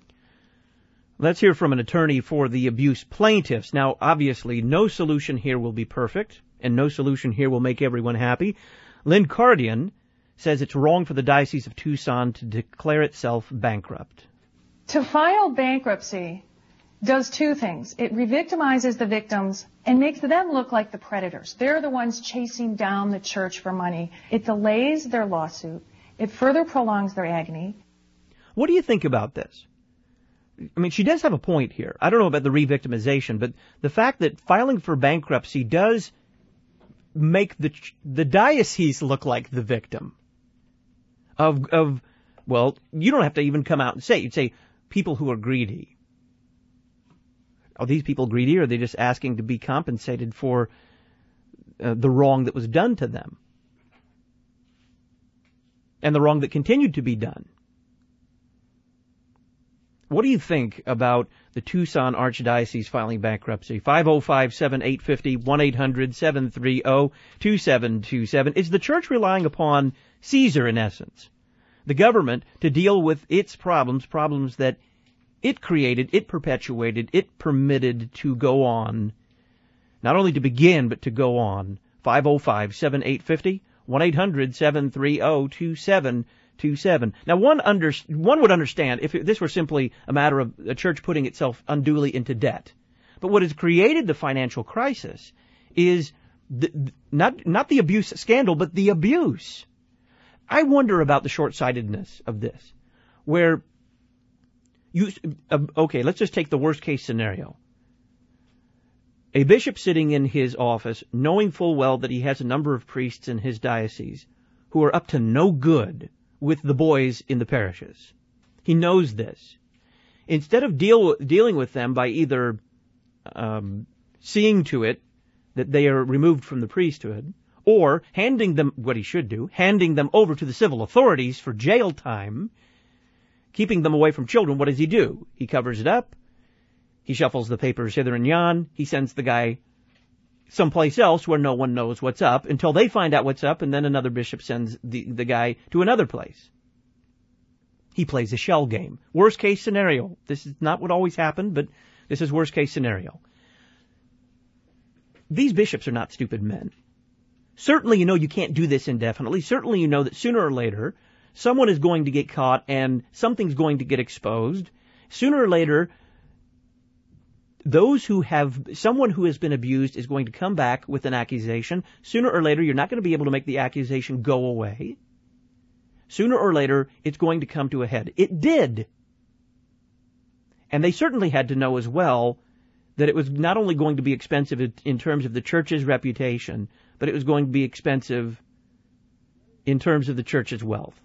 Let's hear from an attorney for the abuse plaintiffs. Now, obviously, no solution here will be perfect, and no solution here will make everyone happy. Lynn Cardian says it's wrong for the Diocese of Tucson to declare itself bankrupt. To file bankruptcy does two things. It re-victimizes the victims and makes them look like the predators. They're the ones chasing down the church for money. It delays their lawsuit. It further prolongs their agony. What do you think about this? I mean, she does have a point here. I don't know about the re-victimization, but the fact that filing for bankruptcy does make the the diocese look like the victim of, of well, you don't have to even come out and say it. You'd say people who are greedy. Are these people greedy, or are they just asking to be compensated for uh, the wrong that was done to them? And the wrong that continued to be done. What do you think about the Tucson Archdiocese filing bankruptcy? five oh five, seven eight five oh, one eight hundred, seven three oh, two seven two seven. Is the church relying upon Caesar, in essence, the government, to deal with its problems, problems that it created, it perpetuated, it permitted to go on, not only to begin, but to go on? five oh five, seven eight five oh, one eight hundred, seven three oh, two seven two seven. Now, one under, one would understand if it, this were simply a matter of a church putting itself unduly into debt. But what has created the financial crisis is the, not not the abuse scandal, but the abuse. I wonder about the short-sightedness of this, where you, uh, okay, let's just take the worst-case scenario. A bishop sitting in his office, knowing full well that he has a number of priests in his diocese who are up to no good with the boys in the parishes. He knows this. Instead of deal, dealing with them by either um, seeing to it that they are removed from the priesthood, or handing them, what he should do, handing them over to the civil authorities for jail time, keeping them away from children, what does he do? He covers it up. He shuffles the papers hither and yon. He sends the guy someplace else where no one knows what's up until they find out what's up, and then another bishop sends the, the guy to another place. He plays a shell game. Worst case scenario. This is not what always happened, but this is worst case scenario. These bishops are not stupid men. Certainly you know you can't do this indefinitely. Certainly you know that sooner or later someone is going to get caught and something's going to get exposed. Sooner or later, those who have, someone who has been abused is going to come back with an accusation. Sooner or later, you're not going to be able to make the accusation go away. Sooner or later, it's going to come to a head. It did. And they certainly had to know as well that it was not only going to be expensive in terms of the church's reputation, but it was going to be expensive in terms of the church's wealth.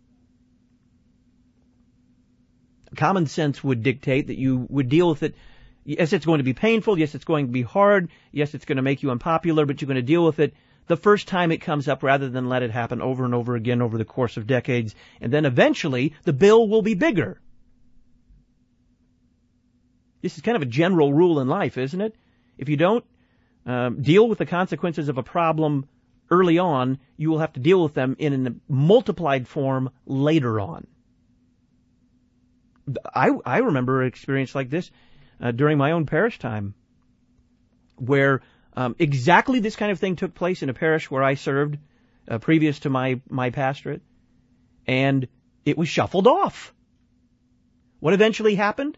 Common sense would dictate that you would deal with it. Yes, it's going to be painful. Yes, it's going to be hard. Yes, it's going to make you unpopular, but you're going to deal with it the first time it comes up rather than let it happen over and over again over the course of decades. And then eventually the bill will be bigger. This is kind of a general rule in life, isn't it? If you don't um, deal with the consequences of a problem early on, you will have to deal with them in a multiplied form later on. I, I remember an experience like this uh, during my own parish time, where um, exactly this kind of thing took place in a parish where I served uh, previous to my, my pastorate, and it was shuffled off. What eventually happened?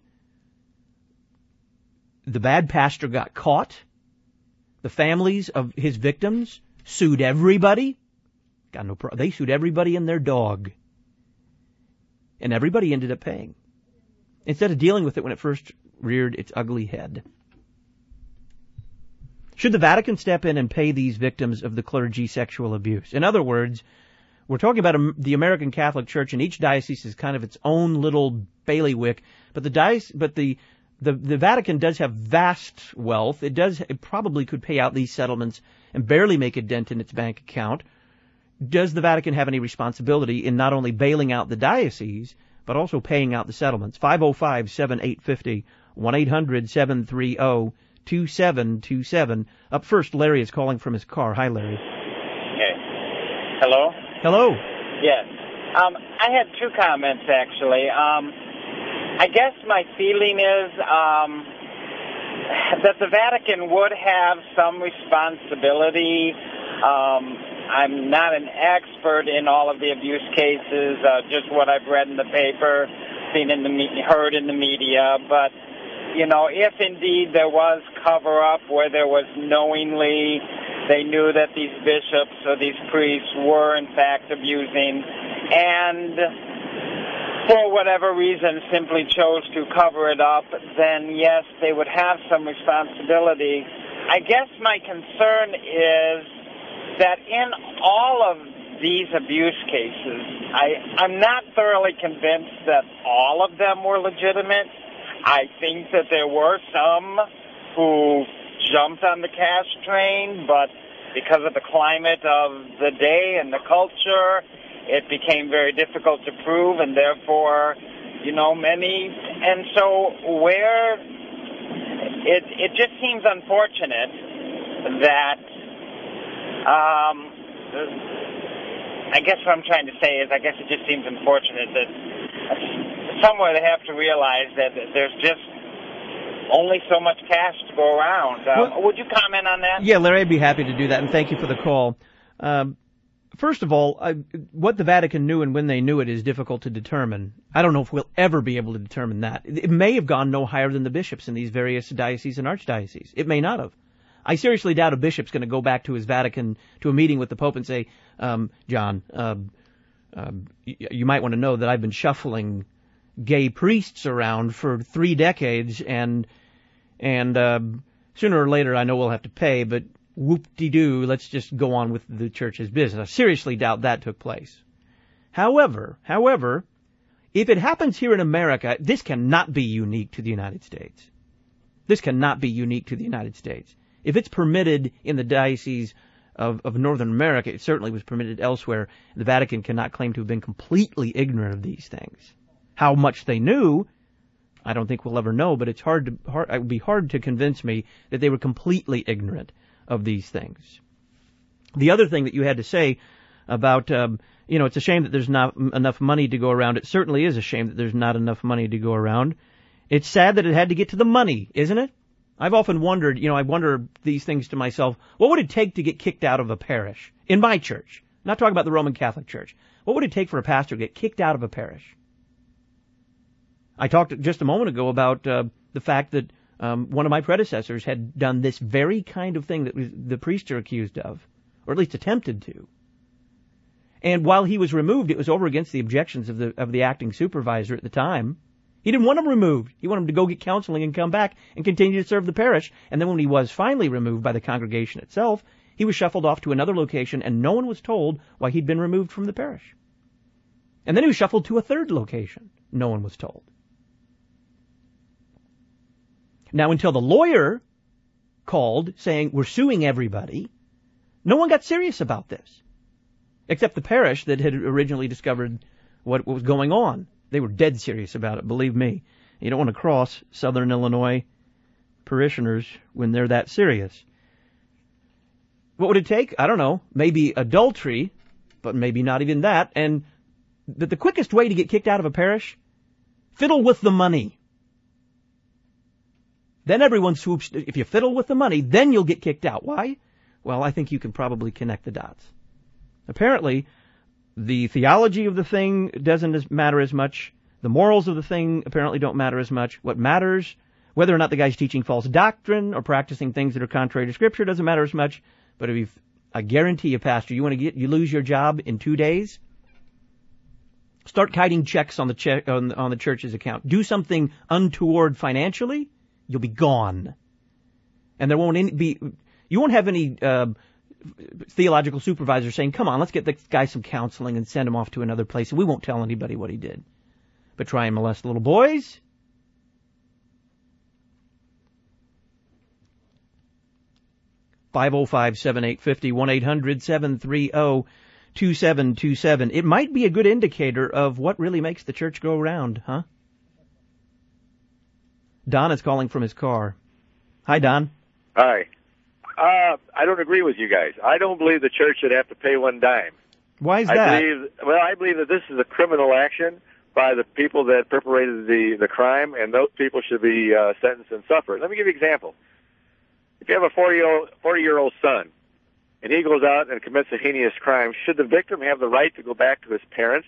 The bad pastor got caught. The families of his victims sued everybody. Got no pro- they sued everybody and their dog. And everybody ended up paying, instead of dealing with it when it first reared its ugly head. Should the Vatican step in and pay these victims of the clergy sexual abuse? In other words, we're talking about a, the American Catholic Church, and each diocese is kind of its own little bailiwick. But the diocese, but the, the the Vatican does have vast wealth. It does it probably could pay out these settlements and barely make a dent in its bank account. Does the Vatican have any responsibility in not only bailing out the diocese, but also paying out the settlements? five oh five, seven eight five oh, one eight hundred, seven three oh, two seven two seven. Up first, Larry is calling from his car. Hi, Larry. Okay. Hello? Hello. Yes. Um, I had two comments, actually. Um, I guess my feeling is um, that the Vatican would have some responsibility. Um, I'm not an expert in all of the abuse cases, uh, just what I've read in the paper, seen in the me- heard in the media. But, you know, if indeed there was cover-up where there was knowingly, they knew that these bishops or these priests were in fact abusing, and for whatever reason simply chose to cover it up, then yes, they would have some responsibility. I guess my concern is that in all of these abuse cases, I, I'm not thoroughly convinced that all of them were legitimate. I think that there were some who jumped on the cash train, but because of the climate of the day and the culture, it became very difficult to prove, and therefore, you know, many. And so where it it just seems unfortunate that, um, I guess what I'm trying to say is I guess it just seems unfortunate that somewhere they have to realize that there's just only so much cash to go around. Uh, well, would you comment on that? Yeah, Larry, I'd be happy to do that, and thank you for the call. Um, first of all, I, what the Vatican knew and when they knew it is difficult to determine. I don't know if we'll ever be able to determine that. It may have gone no higher than the bishops in these various dioceses and archdioceses. It may not have. I seriously doubt a bishop's going to go back to his Vatican, to a meeting with the Pope and say, um, John, uh, uh, you might want to know that I've been shuffling gay priests around for three decades, and and uh, sooner or later I know we'll have to pay, but whoop-de-doo, let's just go on with the church's business. I seriously doubt that took place. However, however, if it happens here in America, this cannot be unique to the United States. This cannot be unique to the United States. If it's permitted in the diocese of, of Northern America, it certainly was permitted elsewhere. The Vatican cannot claim to have been completely ignorant of these things. How much they knew, I don't think we'll ever know, but it's hard to, hard, it would be hard to convince me that they were completely ignorant of these things. The other thing that you had to say about, um, you know, it's a shame that there's not enough money to go around. It certainly is a shame that there's not enough money to go around. It's sad that it had to get to the money, isn't it? I've often wondered, you know, I wonder these things to myself, what would it take to get kicked out of a parish? In my church. Not talking about the Roman Catholic Church. What would it take for a pastor to get kicked out of a parish? I talked just a moment ago about uh, the fact that um, one of my predecessors had done this very kind of thing that was, the priests are accused of, or at least attempted to. And while he was removed, it was over against the objections of the of the acting supervisor at the time. He didn't want him removed. He wanted him to go get counseling and come back and continue to serve the parish. And then when he was finally removed by the congregation itself, he was shuffled off to another location, and no one was told why he'd been removed from the parish. And then he was shuffled to a third location. No one was told. Now, until the lawyer called saying, we're suing everybody, no one got serious about this, except the parish that had originally discovered what, what was going on. They were dead serious about it, believe me. You don't want to cross Southern Illinois parishioners when they're that serious. What would it take? I don't know. Maybe adultery, but maybe not even that. And the, the quickest way to get kicked out of a parish, fiddle with the money. Then everyone swoops. If you fiddle with the money, then you'll get kicked out. Why? Well, I think you can probably connect the dots. Apparently, the theology of the thing doesn't matter as much. The morals of the thing apparently don't matter as much. What matters, whether or not the guy's teaching false doctrine or practicing things that are contrary to Scripture, doesn't matter as much. But if you've, I guarantee you, Pastor, you want to get you lose your job in two days. Start kiting checks on the check on, on the church's account. Do something untoward financially, you'll be gone, and there won't any, be. You won't have any uh, theological supervisor saying, "Come on, let's get this guy some counseling and send him off to another place." And we won't tell anybody what he did. But try and molest little boys. five oh five, seven eight five oh, one eight hundred, seven three oh, two seven two seven. It might be a good indicator of what really makes the church go round, huh? Don is calling from his car. Hi, Don. Hi. Uh, I don't agree with you guys. I don't believe the church should have to pay one dime. Why is I that? Believe, well, I believe that this is a criminal action by the people that perpetrated the, the crime, and those people should be uh, sentenced and suffer. Let me give you an example. If you have a forty-year-old, forty-year-old son, and he goes out and commits a heinous crime, should the victim have the right to go back to his parents?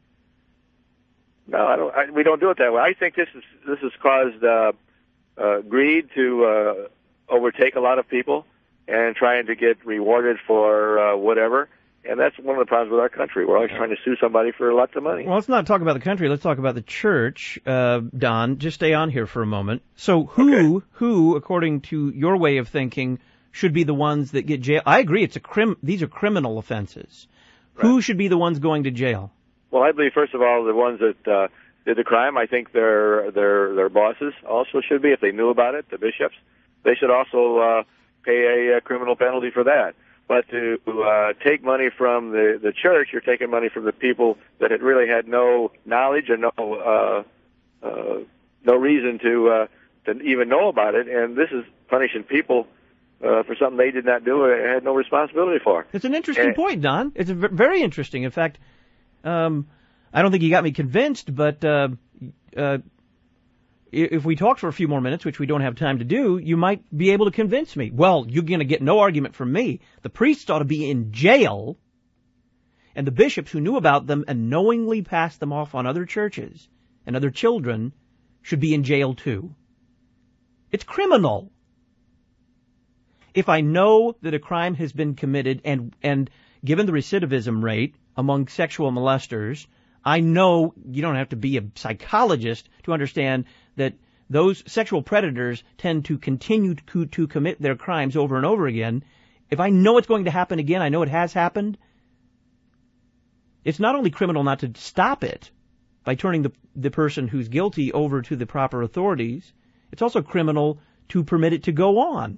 No, I don't. I, we don't do it that way. I think this is this has caused uh, uh, greed to uh, overtake a lot of people and trying to get rewarded for uh, whatever. And that's one of the problems with our country. We're always trying to sue somebody for lots of money. Well, let's not talk about the country. Let's talk about the church. Uh, Don, just stay on here for a moment. So who, okay. who, according to your way of thinking, should be the ones that get jail? I agree. It's a crim. These are criminal offenses. Right. Who should be the ones going to jail? Well, I believe, first of all, the ones that uh, did the crime, I think their their their bosses also should be, if they knew about it, the bishops. They should also uh, pay a, a criminal penalty for that. But to uh, take money from the, the church, you're taking money from the people that had really had no knowledge or no uh, uh, no reason to uh, to even know about it. And this is punishing people uh, for something they did not do and had no responsibility for. It's an interesting and, point, Don. It's a v- very interesting. In fact, um, I don't think you got me convinced, but uh, uh, if we talk for a few more minutes, which we don't have time to do, you might be able to convince me. Well, you're going to get no argument from me. The priests ought to be in jail, and the bishops who knew about them and knowingly passed them off on other churches and other children should be in jail too. It's criminal. If I know that a crime has been committed, and and given the recidivism rate among sexual molesters, I know you don't have to be a psychologist to understand that those sexual predators tend to continue to, to commit their crimes over and over again. If I know it's going to happen again, I know it has happened, it's not only criminal not to stop it by turning the, the person who's guilty over to the proper authorities, it's also criminal to permit it to go on.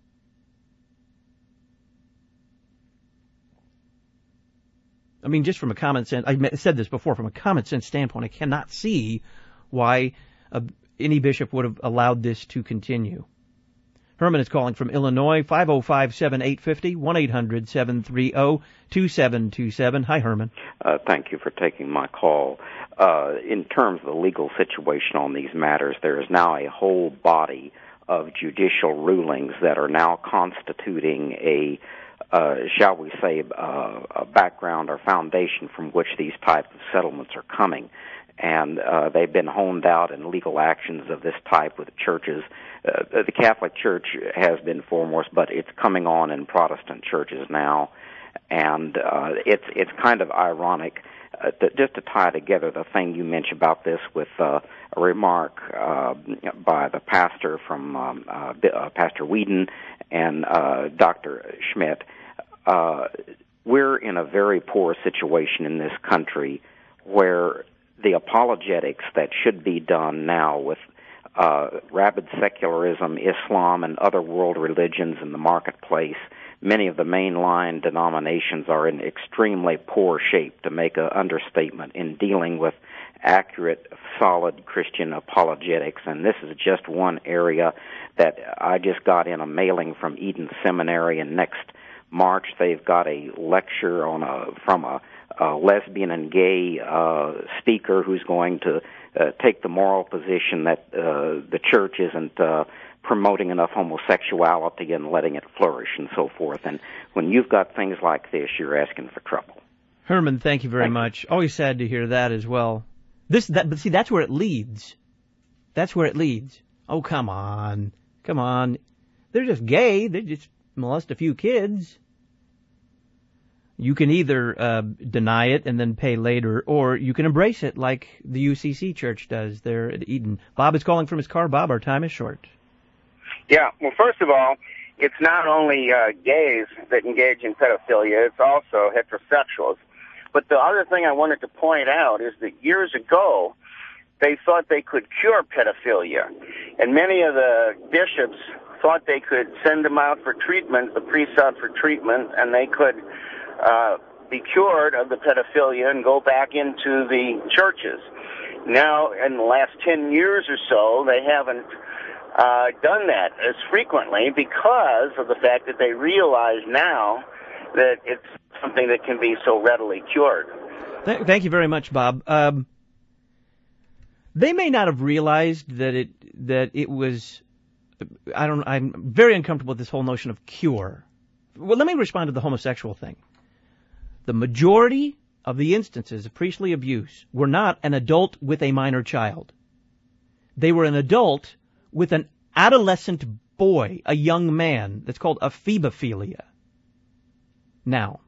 I mean, just from a common sense, I said this before, from a common sense standpoint, I cannot see why uh, any bishop would have allowed this to continue. Herman is calling from Illinois, five oh five, seven eight five oh, one eight hundred, seven three oh, two seven two seven. Hi, Herman. Uh, thank you for taking my call. Uh, in terms of the legal situation on these matters, there is now a whole body of judicial rulings that are now constituting a Uh, shall we say, uh, a background or foundation from which these types of settlements are coming. And uh, they've been honed out in legal actions of this type with churches. Uh, the Catholic Church has been foremost, but it's coming on in Protestant churches now. And uh, it's it's kind of ironic, uh, that just to tie together the thing you mentioned about this with uh, a remark uh, by the pastor from um, uh, uh, Pastor Whedon and uh, Doctor Schmidt. Uh, we're in a very poor situation in this country where the apologetics that should be done now with uh, rabid secularism, Islam, and other world religions in the marketplace, many of the mainline denominations are in extremely poor shape, to make an understatement, in dealing with accurate, solid Christian apologetics. And this is just one area that I just got in a mailing from Eden Seminary, and next March they've got a lecture on a from a, a lesbian and gay uh, speaker who's going to uh, take the moral position that uh, the church isn't uh, promoting enough homosexuality and letting it flourish and so forth. And when you've got things like this, you're asking for trouble. Herman, thank you very thank much. You. Always sad to hear that as well. This, that, but see, that's where it leads. That's where it leads. Oh, come on. Come on. They're just gay. They just molest a few kids. You can either uh, deny it and then pay later, or you can embrace it like the U C C Church does there at Eden. Bob is calling from his car. Bob, our time is short. Yeah, well, first of all, it's not only uh, gays that engage in pedophilia, it's also heterosexuals. But the other thing I wanted to point out is that years ago, they thought they could cure pedophilia. And many of the bishops thought they could send them out for treatment, the priests out for treatment, and they could uh, be cured of the pedophilia and go back into the churches. Now, in the last ten years or so, they haven't uh, done that as frequently because of the fact that they realize now that it's something that can be so readily cured. Th- thank you very much, Bob. Um, they may not have realized that it that it was. I don't. I'm very uncomfortable with this whole notion of cure. Well, let me respond to the homosexual thing. The majority of the instances of priestly abuse were not an adult with a minor child. They were an adult with an adolescent boy, a young man. That's called ephebophilia. Now,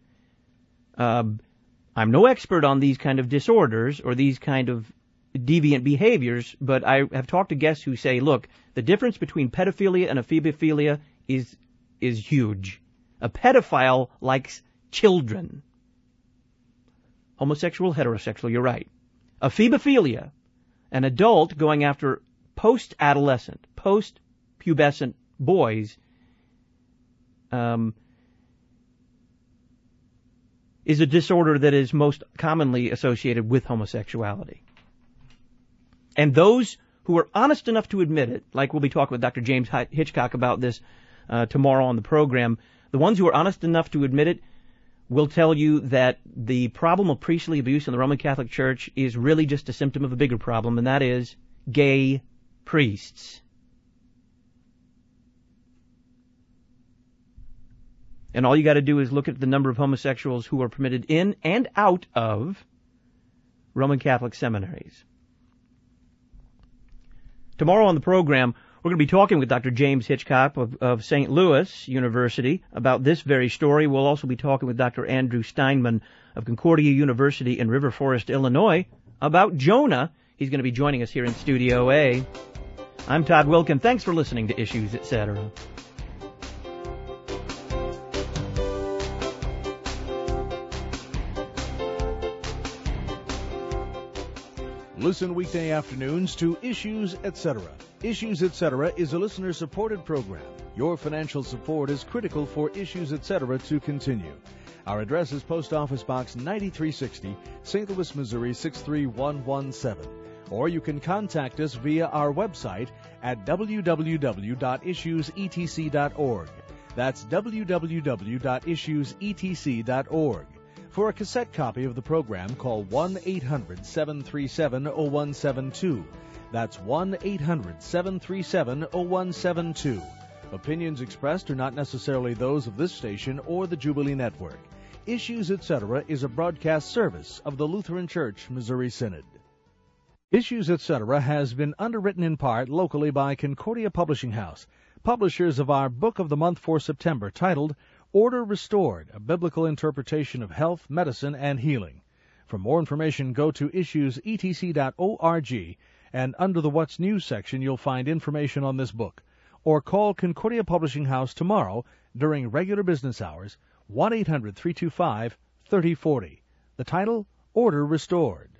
uh, I'm no expert on these kind of disorders or these kind of deviant behaviors, but I have talked to guests who say, look, the difference between pedophilia and ephebophilia is is huge. A pedophile likes children. Homosexual, heterosexual, you're right. Ephebophilia, an adult going after post-adolescent, post-pubescent boys, um, is a disorder that is most commonly associated with homosexuality. And those who are honest enough to admit it, like we'll be talking with Doctor James Hitchcock about this uh, tomorrow on the program, the ones who are honest enough to admit it will tell you that the problem of priestly abuse in the Roman Catholic Church is really just a symptom of a bigger problem, and that is gay priests. And all you got to do is look at the number of homosexuals who are permitted in and out of Roman Catholic seminaries. Tomorrow on the program, we're going to be talking with Doctor James Hitchcock of, of Saint Louis University about this very story. We'll also be talking with Doctor Andrew Steinman of Concordia University in River Forest, Illinois, about Jonah. He's going to be joining us here in Studio A. I'm Todd Wilkin. Thanks for listening to Issues, et cetera. Listen weekday afternoons to Issues, et cetera. Issues, et cetera is a listener-supported program. Your financial support is critical for Issues, et cetera to continue. Our address is Post Office Box ninety-three sixty, Saint Louis, Missouri six three one one seven. Or you can contact us via our website at w w w dot issues e t c dot org. That's w w w dot issues e t c dot org. For a cassette copy of the program, call one eight hundred seven three seven oh one seven two. That's one eight hundred seven three seven oh one seven two. Opinions expressed are not necessarily those of this station or the Jubilee Network. Issues, et cetera is a broadcast service of the Lutheran Church Missouri Synod. Issues, et cetera has been underwritten in part locally by Concordia Publishing House, publishers of our Book of the Month for September, titled Order Restored, a Biblical Interpretation of Health, Medicine, and Healing. For more information, go to issues e t c dot org, and under the What's New section, you'll find information on this book. Or call Concordia Publishing House tomorrow during regular business hours, one eight hundred three two five three oh four oh. The title, Order Restored.